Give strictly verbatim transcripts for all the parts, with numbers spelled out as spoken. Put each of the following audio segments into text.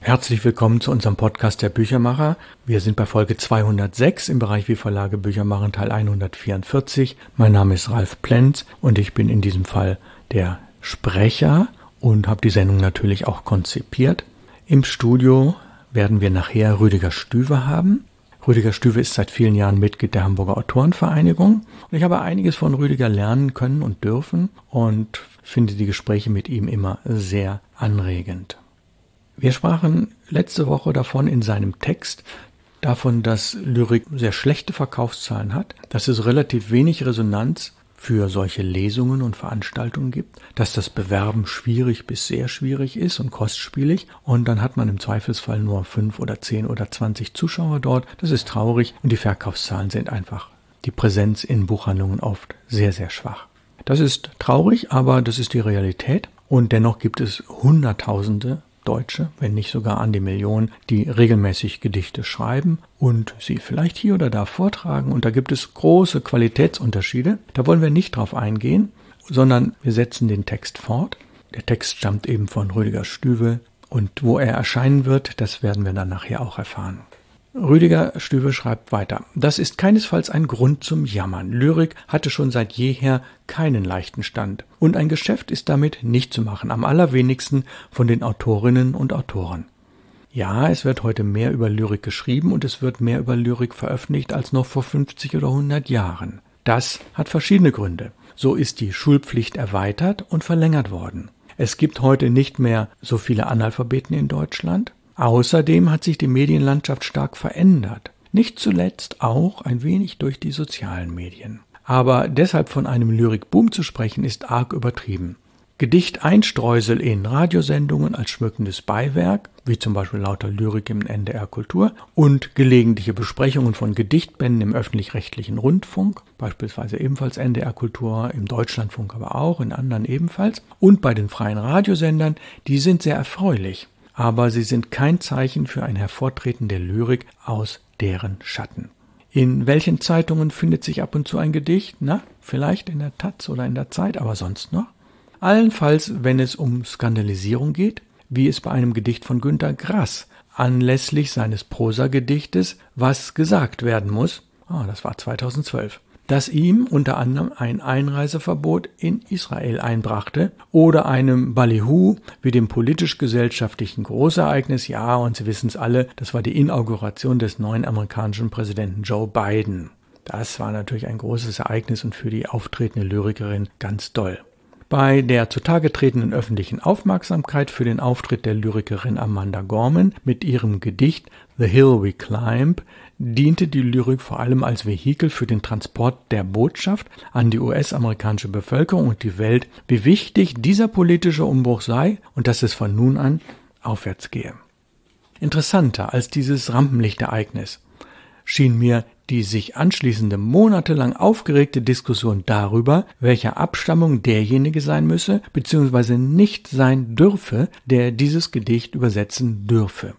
Herzlich willkommen zu unserem Podcast der Büchermacher. Wir sind bei Folge zweihundertsechs im Bereich Wie Verlage Bücher machen, Teil hundertvierundvierzig. Mein Name ist Ralf Plenz und ich bin in diesem Fall der Sprecher und habe die Sendung natürlich auch konzipiert. Im Studio werden wir nachher Rüdiger Stüwe haben. Rüdiger Stüwe ist seit vielen Jahren Mitglied der Hamburger Autorenvereinigung und ich habe einiges von Rüdiger lernen können und dürfen und finde die Gespräche mit ihm immer sehr anregend. Wir sprachen letzte Woche davon in seinem Text, davon, dass Lyrik sehr schlechte Verkaufszahlen hat, dass es relativ wenig Resonanz für solche Lesungen und Veranstaltungen gibt, dass das Bewerben schwierig bis sehr schwierig ist und kostspielig und dann hat man im Zweifelsfall nur fünf oder zehn oder zwanzig Zuschauer dort. Das ist traurig und die Verkaufszahlen sind einfach, die Präsenz in Buchhandlungen oft sehr, sehr schwach. Das ist traurig, aber das ist die Realität und dennoch gibt es Hunderttausende Deutsche, wenn nicht sogar an die Million, die regelmäßig Gedichte schreiben und sie vielleicht hier oder da vortragen. Und da gibt es große Qualitätsunterschiede. Da wollen wir nicht drauf eingehen, sondern wir setzen den Text fort. Der Text stammt eben von Rüdiger Stüwe und wo er erscheinen wird, das werden wir dann nachher auch erfahren. Rüdiger Stüwe schreibt weiter. Das ist keinesfalls ein Grund zum Jammern. Lyrik hatte schon seit jeher keinen leichten Stand. Und ein Geschäft ist damit nicht zu machen, am allerwenigsten von den Autorinnen und Autoren. Ja, es wird heute mehr über Lyrik geschrieben und es wird mehr über Lyrik veröffentlicht als noch vor fünfzig oder hundert Jahren. Das hat verschiedene Gründe. So ist die Schulpflicht erweitert und verlängert worden. Es gibt heute nicht mehr so viele Analphabeten in Deutschland. Außerdem hat sich die Medienlandschaft stark verändert, nicht zuletzt auch ein wenig durch die sozialen Medien. Aber deshalb von einem Lyrikboom zu sprechen, ist arg übertrieben. Gedichteinstreusel in Radiosendungen als schmückendes Beiwerk, wie zum Beispiel lauter Lyrik im N D R Kultur und gelegentliche Besprechungen von Gedichtbänden im öffentlich-rechtlichen Rundfunk, beispielsweise ebenfalls N D R Kultur, im Deutschlandfunk aber auch, in anderen ebenfalls, und bei den freien Radiosendern, die sind sehr erfreulich. Aber sie sind kein Zeichen für ein Hervortreten der Lyrik aus deren Schatten. In welchen Zeitungen findet sich ab und zu ein Gedicht? Na, vielleicht in der Taz oder in der Zeit, aber sonst noch? Allenfalls, wenn es um Skandalisierung geht, wie es bei einem Gedicht von Günter Grass anlässlich seines Prosagedichtes Was gesagt werden muss, ah, das war zweitausendzwölf, das ihm unter anderem ein Einreiseverbot in Israel einbrachte oder einem Ballyhoo wie dem politisch-gesellschaftlichen Großereignis, ja, und Sie wissen es alle, das war die Inauguration des neuen amerikanischen Präsidenten Joe Biden. Das war natürlich ein großes Ereignis und für die auftretende Lyrikerin ganz doll. Bei der zutage tretenden öffentlichen Aufmerksamkeit für den Auftritt der Lyrikerin Amanda Gorman mit ihrem Gedicht The Hill We Climb diente die Lyrik vor allem als Vehikel für den Transport der Botschaft an die U S-amerikanische Bevölkerung und die Welt, wie wichtig dieser politische Umbruch sei und dass es von nun an aufwärts gehe. Interessanter als dieses Rampenlichtereignis schien mir die sich anschließende monatelang aufgeregte Diskussion darüber, welcher Abstammung derjenige sein müsse bzw. nicht sein dürfe, der dieses Gedicht übersetzen dürfe.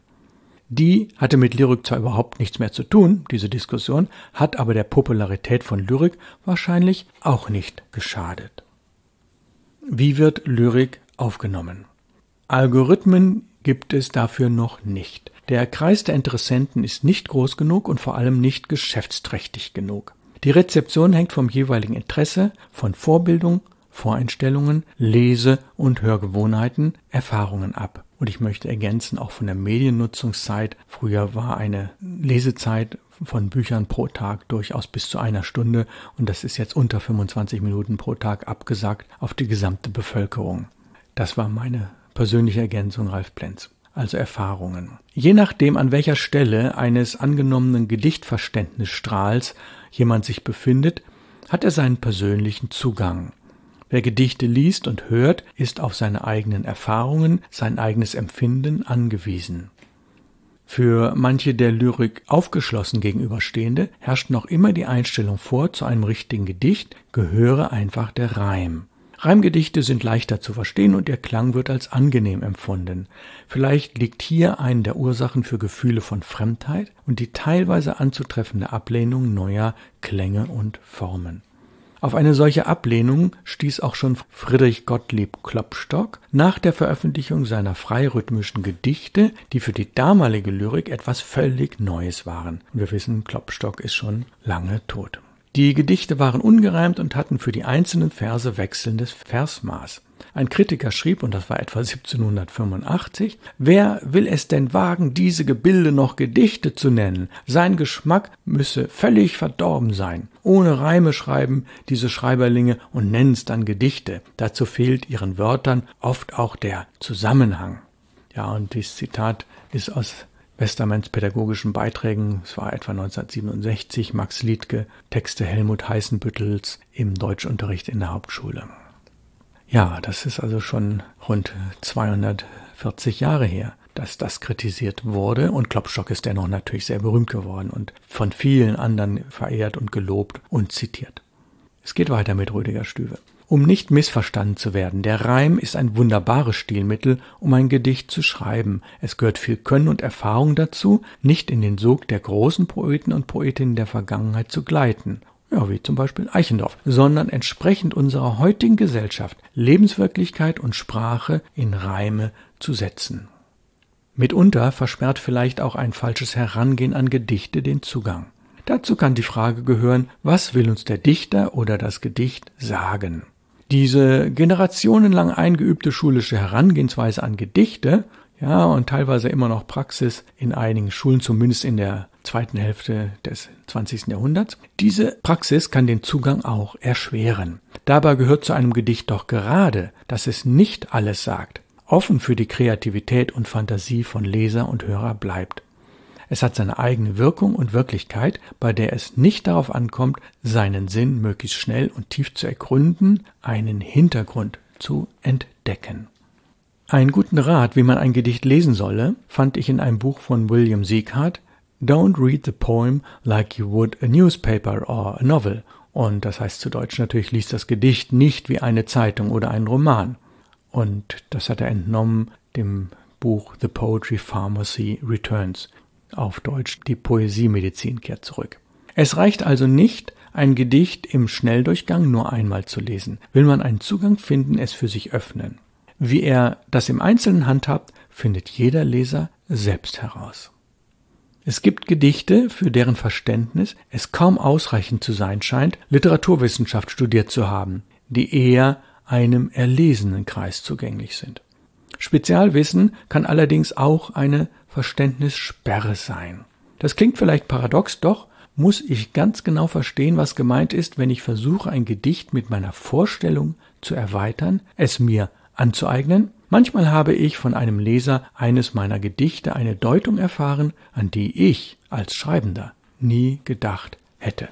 Die hatte mit Lyrik zwar überhaupt nichts mehr zu tun, diese Diskussion, hat aber der Popularität von Lyrik wahrscheinlich auch nicht geschadet. Wie wird Lyrik aufgenommen? Algorithmen gibt es dafür noch nicht. Der Kreis der Interessenten ist nicht groß genug und vor allem nicht geschäftsträchtig genug. Die Rezeption hängt vom jeweiligen Interesse, von Vorbildung, Voreinstellungen, Lese- und Hörgewohnheiten, Erfahrungen ab. Und ich möchte ergänzen, auch von der Mediennutzungszeit. Früher war eine Lesezeit von Büchern pro Tag durchaus bis zu einer Stunde und das ist jetzt unter fünfundzwanzig Minuten pro Tag abgesagt auf die gesamte Bevölkerung. Das war meine persönliche Ergänzung, Ralf Plenz. Also Erfahrungen. Je nachdem, an welcher Stelle eines angenommenen Gedichtverständnisstrahls jemand sich befindet, hat er seinen persönlichen Zugang. Wer Gedichte liest und hört, ist auf seine eigenen Erfahrungen, sein eigenes Empfinden angewiesen. Für manche der Lyrik aufgeschlossen gegenüberstehende herrscht noch immer die Einstellung vor, zu einem richtigen Gedicht gehöre einfach der Reim. Reimgedichte sind leichter zu verstehen und ihr Klang wird als angenehm empfunden. Vielleicht liegt hier eine der Ursachen für Gefühle von Fremdheit und die teilweise anzutreffende Ablehnung neuer Klänge und Formen. Auf eine solche Ablehnung stieß auch schon Friedrich Gottlieb Klopstock nach der Veröffentlichung seiner freirhythmischen Gedichte, die für die damalige Lyrik etwas völlig Neues waren. Und wir wissen, Klopstock ist schon lange tot. Die Gedichte waren ungereimt und hatten für die einzelnen Verse wechselndes Versmaß. Ein Kritiker schrieb, und das war etwa siebzehnhundertfünfundachtzig, wer will es denn wagen, diese Gebilde noch Gedichte zu nennen? Sein Geschmack müsse völlig verdorben sein. Ohne Reime schreiben diese Schreiberlinge und nennen's dann Gedichte. Dazu fehlt ihren Wörtern oft auch der Zusammenhang. Ja, und dieses Zitat ist aus Westermanns pädagogischen Beiträgen, es war etwa neunzehnhundertsiebenundsechzig, Max Liedtke, Texte Helmut Heißenbüttels im Deutschunterricht in der Hauptschule. Ja, das ist also schon rund zweihundertvierzig Jahre her, dass das kritisiert wurde, und Klopstock ist dennoch natürlich sehr berühmt geworden und von vielen anderen verehrt und gelobt und zitiert. Es geht weiter mit Rüdiger Stüwe. Um nicht missverstanden zu werden, der Reim ist ein wunderbares Stilmittel, um ein Gedicht zu schreiben. Es gehört viel Können und Erfahrung dazu, nicht in den Sog der großen Poeten und Poetinnen der Vergangenheit zu gleiten, ja, wie zum Beispiel Eichendorff, sondern entsprechend unserer heutigen Gesellschaft Lebenswirklichkeit und Sprache in Reime zu setzen. Mitunter versperrt vielleicht auch ein falsches Herangehen an Gedichte den Zugang. Dazu kann die Frage gehören, was will uns der Dichter oder das Gedicht sagen? Diese generationenlang eingeübte schulische Herangehensweise an Gedichte, ja, und teilweise immer noch Praxis in einigen Schulen, zumindest in der zweiten Hälfte des zwanzigsten Jahrhunderts, diese Praxis kann den Zugang auch erschweren. Dabei gehört zu einem Gedicht doch gerade, dass es nicht alles sagt, offen für die Kreativität und Fantasie von Leser und Hörer bleibt. Es hat seine eigene Wirkung und Wirklichkeit, bei der es nicht darauf ankommt, seinen Sinn möglichst schnell und tief zu ergründen, einen Hintergrund zu entdecken. Einen guten Rat, wie man ein Gedicht lesen solle, fand ich in einem Buch von William Sieghart, Don't read the poem like you would a newspaper or a novel. Und das heißt zu Deutsch natürlich, liest das Gedicht nicht wie eine Zeitung oder einen Roman. Und das hat er entnommen dem Buch The Poetry Pharmacy Returns. Auf Deutsch, die Poesiemedizin kehrt zurück. Es reicht also nicht, ein Gedicht im Schnelldurchgang nur einmal zu lesen. Will man einen Zugang finden, es für sich öffnen. Wie er das im Einzelnen handhabt, findet jeder Leser selbst heraus. Es gibt Gedichte, für deren Verständnis es kaum ausreichend zu sein scheint, Literaturwissenschaft studiert zu haben, die eher einem erlesenen Kreis zugänglich sind. Spezialwissen kann allerdings auch eine Verständnissperre sein. Das klingt vielleicht paradox, doch muss ich ganz genau verstehen, was gemeint ist, wenn ich versuche, ein Gedicht mit meiner Vorstellung zu erweitern, es mir anzueignen. Manchmal habe ich von einem Leser eines meiner Gedichte eine Deutung erfahren, an die ich als Schreibender nie gedacht hätte.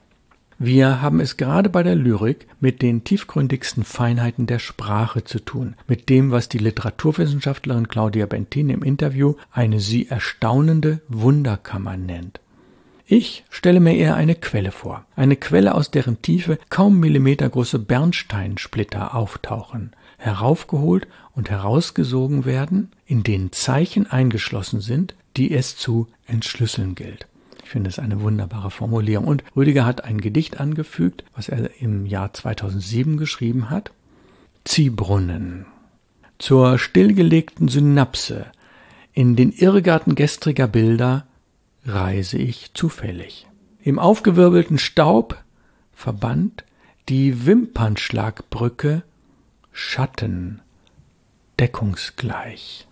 Wir haben es gerade bei der Lyrik mit den tiefgründigsten Feinheiten der Sprache zu tun, mit dem, was die Literaturwissenschaftlerin Claudia Bentin im Interview eine sie erstaunende Wunderkammer nennt. Ich stelle mir eher eine Quelle vor, eine Quelle, aus deren Tiefe kaum millimetergroße Bernsteinsplitter auftauchen, heraufgeholt und herausgesogen werden, in denen Zeichen eingeschlossen sind, die es zu entschlüsseln gilt. Ich finde es eine wunderbare Formulierung. Und Rüdiger hat ein Gedicht angefügt, was er im Jahr zweitausendsieben geschrieben hat. Ziehbrunnen. Zur stillgelegten Synapse in den Irrgarten gestriger Bilder reise ich zufällig. Im aufgewirbelten Staub verbannt die Wimpernschlagbrücke Schatten deckungsgleich.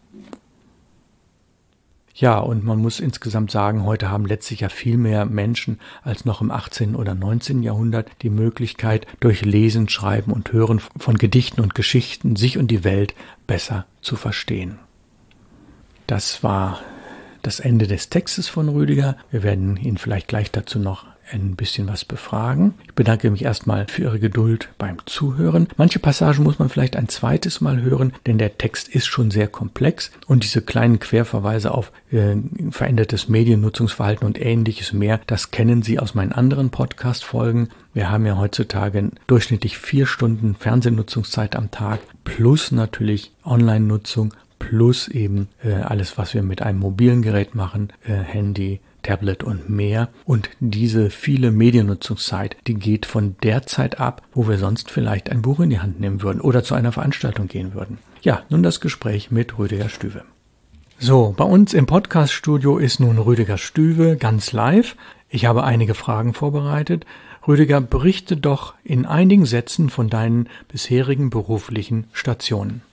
Ja, und man muss insgesamt sagen, heute haben letztlich ja viel mehr Menschen als noch im achtzehnten oder neunzehnten Jahrhundert die Möglichkeit, durch Lesen, Schreiben und Hören von Gedichten und Geschichten sich und die Welt besser zu verstehen. Das war das Ende des Textes von Rüdiger. Wir werden ihn vielleicht gleich dazu noch ein bisschen was befragen. Ich bedanke mich erstmal für Ihre Geduld beim Zuhören. Manche Passagen muss man vielleicht ein zweites Mal hören, denn der Text ist schon sehr komplex und diese kleinen Querverweise auf äh, verändertes Mediennutzungsverhalten und ähnliches mehr, das kennen Sie aus meinen anderen Podcast-Folgen. Wir haben ja heutzutage durchschnittlich vier Stunden Fernsehnutzungszeit am Tag plus natürlich Online-Nutzung plus eben äh, alles, was wir mit einem mobilen Gerät machen, äh, Handy, Tablet und mehr. Und diese viele Mediennutzungszeit, die geht von der Zeit ab, wo wir sonst vielleicht ein Buch in die Hand nehmen würden oder zu einer Veranstaltung gehen würden. Ja, nun das Gespräch mit Rüdiger Stüwe. So, bei uns im Podcast-Studio ist nun Rüdiger Stüwe ganz live. Ich habe einige Fragen vorbereitet. Rüdiger, berichte doch in einigen Sätzen von deinen bisherigen beruflichen Stationen.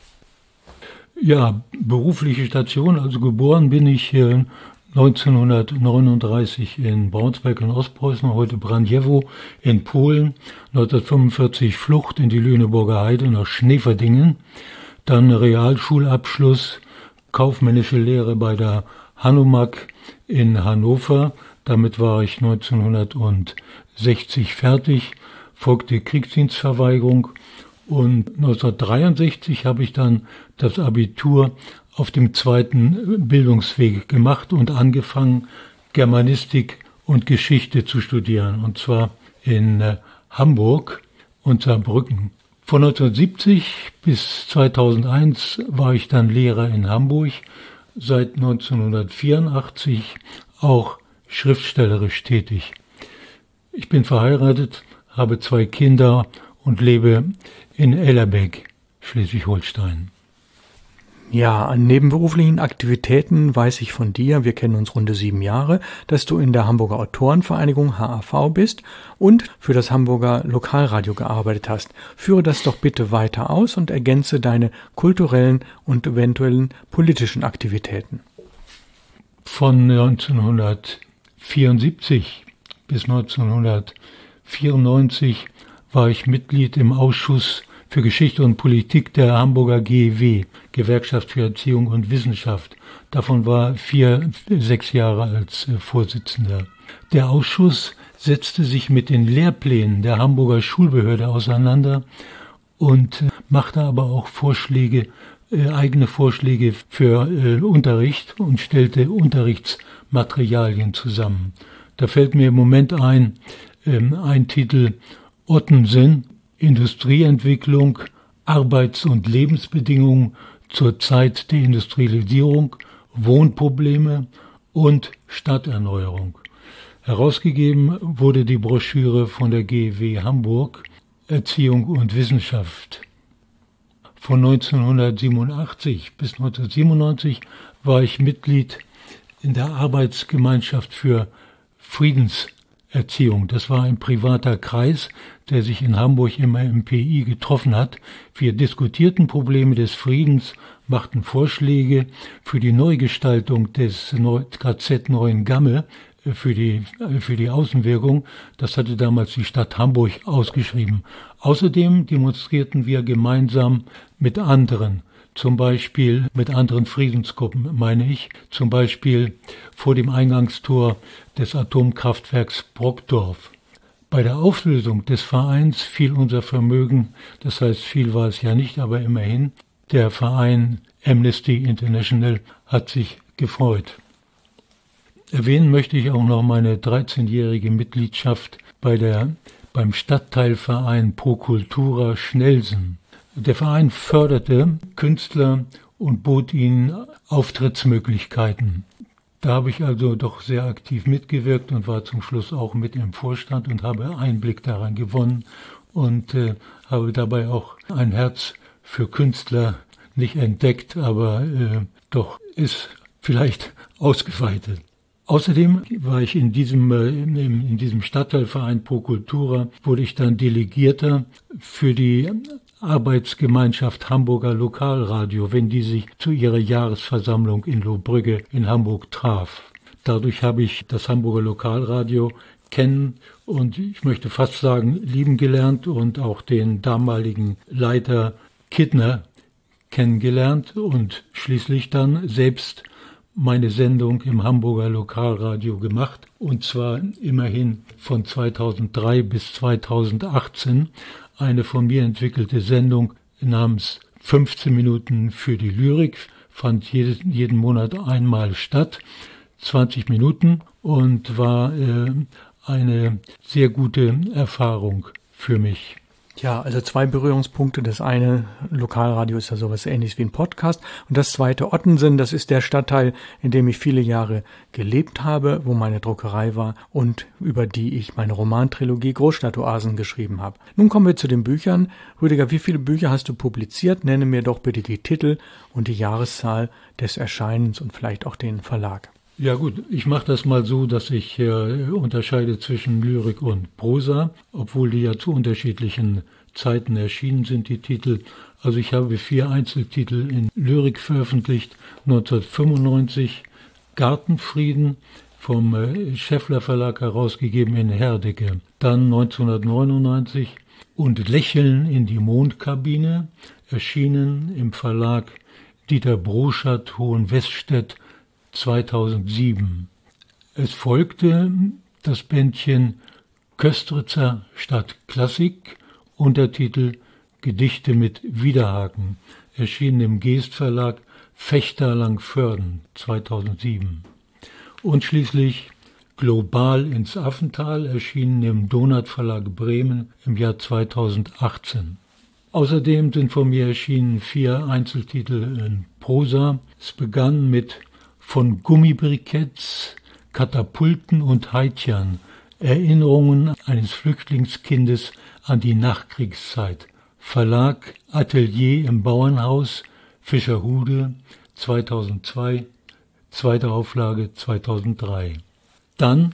Ja, berufliche Station, also geboren bin ich äh, neunzehnhundertneununddreißig in Braunschweig in Ostpreußen, heute Braniewo in Polen, neunzehnhundertfünfundvierzig Flucht in die Lüneburger Heide nach Schneverdingen, dann Realschulabschluss, kaufmännische Lehre bei der Hanomag in Hannover, damit war ich neunzehnhundertsechzig fertig, folgte Kriegsdienstverweigerung und neunzehnhundertdreiundsechzig habe ich dann das Abitur auf dem zweiten Bildungsweg gemacht und angefangen, Germanistik und Geschichte zu studieren, und zwar in äh, Hamburg und Saarbrücken. Von neunzehnhundertsiebzig bis zweitausendeins war ich dann Lehrer in Hamburg, seit neunzehnhundertvierundachtzig auch schriftstellerisch tätig. Ich bin verheiratet, habe zwei Kinder und lebe in Ellerbeck, Schleswig-Holstein. Ja, an nebenberuflichen Aktivitäten weiß ich von dir, wir kennen uns runde sieben Jahre, dass du in der Hamburger Autorenvereinigung H A V bist und für das Hamburger Lokalradio gearbeitet hast. Führe das doch bitte weiter aus und ergänze deine kulturellen und eventuellen politischen Aktivitäten. Von neunzehnhundertvierundsiebzig bis neunzehnhundertvierundneunzig war ich Mitglied im Ausschuss für Geschichte und Politik der Hamburger G E W, Gewerkschaft für Erziehung und Wissenschaft. Davon war vier, sechs Jahre als äh, Vorsitzender. Der Ausschuss setzte sich mit den Lehrplänen der Hamburger Schulbehörde auseinander und äh, machte aber auch Vorschläge, äh, eigene Vorschläge für äh, Unterricht und stellte Unterrichtsmaterialien zusammen. Da fällt mir im Moment ein, äh, ein Titel Ottensen, Industrieentwicklung, Arbeits- und Lebensbedingungen zur Zeit der Industrialisierung, Wohnprobleme und Stadterneuerung. Herausgegeben wurde die Broschüre von der G E W Hamburg, Erziehung und Wissenschaft. Von neunzehnhundertsiebenundachtzig bis neunzehnhundertsiebenundneunzig war ich Mitglied in der Arbeitsgemeinschaft für Friedenserziehung. Das war ein privater Kreis, der sich in Hamburg immer im P I getroffen hat. Wir diskutierten Probleme des Friedens, machten Vorschläge für die Neugestaltung des K Z Neuengamme, für die, für die Außenwirkung. Das hatte damals die Stadt Hamburg ausgeschrieben. Außerdem demonstrierten wir gemeinsam mit anderen, zum Beispiel mit anderen Friedensgruppen, meine ich, zum Beispiel vor dem Eingangstor des Atomkraftwerks Brockdorf. Bei der Auflösung des Vereins fiel unser Vermögen, das heißt viel war es ja nicht, aber immerhin, der Verein Amnesty International hat sich gefreut. Erwähnen möchte ich auch noch meine dreizehnjährige Mitgliedschaft bei der, beim Stadtteilverein Pro Cultura Schnelsen. Der Verein förderte Künstler und bot ihnen Auftrittsmöglichkeiten. Da habe ich also doch sehr aktiv mitgewirkt und war zum Schluss auch mit im Vorstand und habe Einblick daran gewonnen und äh, habe dabei auch ein Herz für Künstler nicht entdeckt, aber äh, doch ist vielleicht ausgeweitet. Außerdem war ich in diesem, äh, in, in diesem Stadtteilverein Pro Cultura, wurde ich dann Delegierter für die Arbeitsgemeinschaft Hamburger Lokalradio, wenn die sich zu ihrer Jahresversammlung in Lohbrügge in Hamburg traf. Dadurch habe ich das Hamburger Lokalradio kennen und ich möchte fast sagen lieben gelernt und auch den damaligen Leiter Kittner kennengelernt und schließlich dann selbst meine Sendung im Hamburger Lokalradio gemacht, und zwar immerhin von zweitausenddrei bis zweitausendachtzehn eine von mir entwickelte Sendung namens fünfzehn Minuten für die Lyrik, fand jedes, jeden Monat einmal statt, zwanzig Minuten, und war äh, eine sehr gute Erfahrung für mich. Ja, also zwei Berührungspunkte. Das eine, Lokalradio ist ja sowas Ähnliches wie ein Podcast. Und das zweite, Ottensen, das ist der Stadtteil, in dem ich viele Jahre gelebt habe, wo meine Druckerei war und über die ich meine Romantrilogie Großstadtoasen geschrieben habe. Nun kommen wir zu den Büchern. Rüdiger, wie viele Bücher hast du publiziert? Nenne mir doch bitte die Titel und die Jahreszahl des Erscheinens und vielleicht auch den Verlag. Ja gut, ich mache das mal so, dass ich äh, unterscheide zwischen Lyrik und Prosa, obwohl die ja zu unterschiedlichen Zeiten erschienen sind, die Titel. Also ich habe vier Einzeltitel in Lyrik veröffentlicht, neunzehnhundertfünfundneunzig Gartenfrieden vom äh, Scheffler Verlag herausgegeben in Herdecke. Dann neunzehnhundertneunundneunzig Und Lächeln in die Mondkabine, erschienen im Verlag Dieter Broschat Hohenweststedt zweitausendsieben. Es folgte das Bändchen Köstritzer statt Klassik, Untertitel Gedichte mit Widerhaken, erschienen im Geest Verlag Fechter-Langförden zweitausendsieben. Und schließlich Global ins Affental, erschienen im Donat Verlag Bremen im Jahr zweitausendachtzehn. Außerdem sind von mir erschienen vier Einzeltitel in Prosa. Es begann mit Von Gummibriketts, Katapulten und Haitjern, Erinnerungen eines Flüchtlingskindes an die Nachkriegszeit. Verlag Atelier im Bauernhaus, Fischerhude, zweitausendzwei, zweite Auflage zweitausenddrei. Dann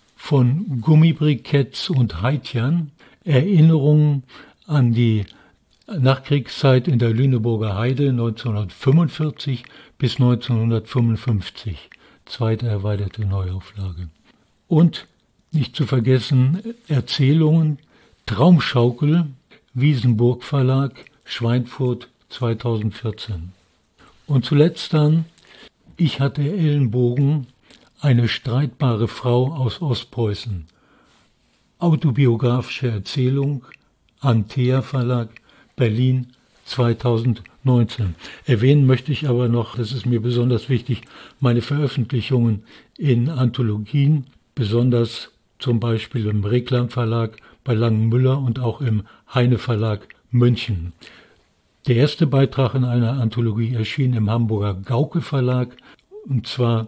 Von Gummibriketts und Haitjern, Erinnerungen an die Nachkriegszeit in der Lüneburger Heide neunzehnhundertfünfundvierzig bis neunzehnhundertfünfundfünfzig, zweite erweiterte Neuauflage. Und nicht zu vergessen Erzählungen, Traumschaukel, Wiesenburg Verlag, Schweinfurt zweitausendvierzehn. Und zuletzt dann Ich hatte Ellenbogen, eine streitbare Frau aus Ostpreußen. Autobiografische Erzählung, Antea Verlag, Berlin zweitausendneunzehn. Erwähnen möchte ich aber noch, das ist mir besonders wichtig, meine Veröffentlichungen in Anthologien, besonders zum Beispiel im Reklam Verlag bei Langenmüller und auch im Heine Verlag München. Der erste Beitrag in einer Anthologie erschien im Hamburger Gauke Verlag, und zwar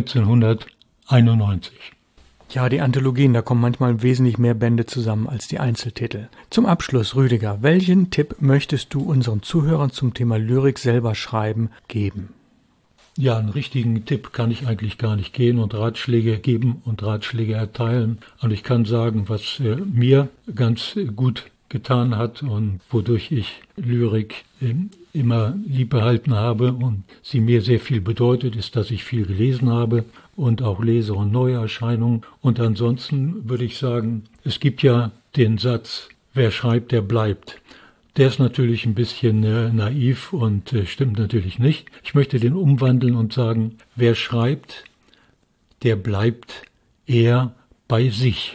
neunzehnhunderteinundneunzig. Ja, die Anthologien, da kommen manchmal wesentlich mehr Bände zusammen als die Einzeltitel. Zum Abschluss, Rüdiger, welchen Tipp möchtest du unseren Zuhörern zum Thema Lyrik selber schreiben geben? Ja, einen richtigen Tipp kann ich eigentlich gar nicht geben und Ratschläge geben und Ratschläge erteilen. Und ich kann sagen, was äh, mir ganz gut getan hat und wodurch ich Lyrik äh, immer lieb behalten habe und sie mir sehr viel bedeutet, ist, dass ich viel gelesen habe und auch lese und neue Erscheinungen. Und ansonsten würde ich sagen, es gibt ja den Satz, wer schreibt, der bleibt. Der ist natürlich ein bisschen äh, naiv und äh, stimmt natürlich nicht. Ich möchte den umwandeln und sagen, wer schreibt, der bleibt eher bei sich.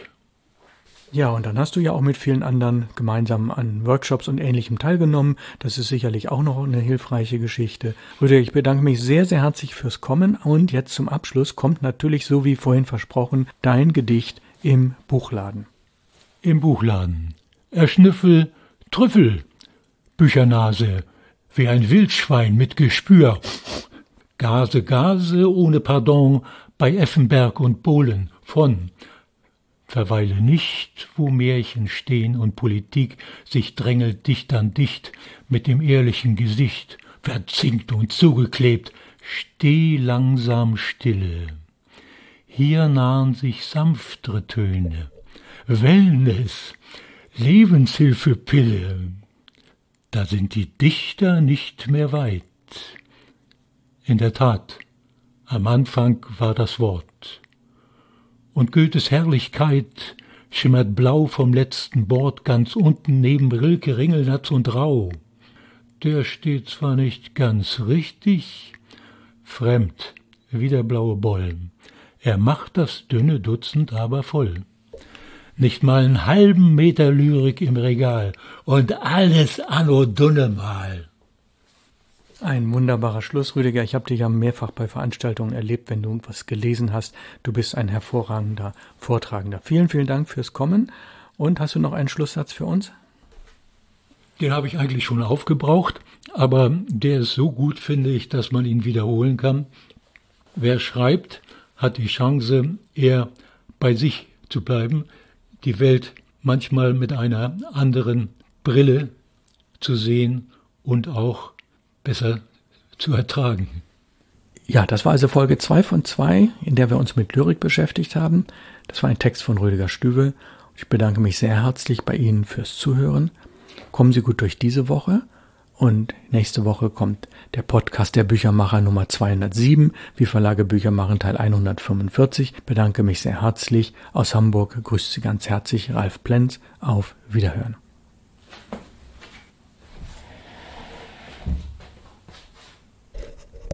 Ja, und dann hast du ja auch mit vielen anderen gemeinsam an Workshops und Ähnlichem teilgenommen. Das ist sicherlich auch noch eine hilfreiche Geschichte. Rüdiger, ich bedanke mich sehr, sehr herzlich fürs Kommen. Und jetzt zum Abschluss kommt natürlich, so wie vorhin versprochen, dein Gedicht im Buchladen. Im Buchladen. Erschnüffel, Trüffel, Büchernase, wie ein Wildschwein mit Gespür. Gase, Gase, ohne Pardon, bei Effenberg und Bohlen von. Verweile nicht, wo Märchen stehen und Politik sich drängelt dicht an dicht mit dem ehrlichen Gesicht, verzinkt und zugeklebt, steh langsam stille. Hier nahen sich sanftere Töne, Wellness, Lebenshilfepille. Da sind die Dichter nicht mehr weit. In der Tat, am Anfang war das Wort. Und Goethes Herrlichkeit schimmert blau vom letzten Bord ganz unten neben Rilke, Ringelnatz und Rau. Der steht zwar nicht ganz richtig, fremd wie der blaue Boll. Er macht das dünne Dutzend aber voll. Nicht mal einen halben Meter Lyrik im Regal und alles anno Dunnemal. Ein wunderbarer Schluss, Rüdiger. Ich habe dich ja mehrfach bei Veranstaltungen erlebt, wenn du was gelesen hast. Du bist ein hervorragender Vortragender. Vielen, vielen Dank fürs Kommen. Und hast du noch einen Schlusssatz für uns? Den habe ich eigentlich schon aufgebraucht, aber der ist so gut, finde ich, dass man ihn wiederholen kann. Wer schreibt, hat die Chance, eher bei sich zu bleiben, die Welt manchmal mit einer anderen Brille zu sehen und auch besser zu ertragen. Ja, das war also Folge zwei von zwei, in der wir uns mit Lyrik beschäftigt haben. Das war ein Text von Rüdiger Stüwe. Ich bedanke mich sehr herzlich bei Ihnen fürs Zuhören. Kommen Sie gut durch diese Woche und nächste Woche kommt der Podcast der Büchermacher Nummer zweihundertsieben, wie Verlage Bücher machen, Teil hundertfünfundvierzig. Ich bedanke mich sehr herzlich. Aus Hamburg grüßt Sie ganz herzlich Ralf Plenz. Auf Wiederhören.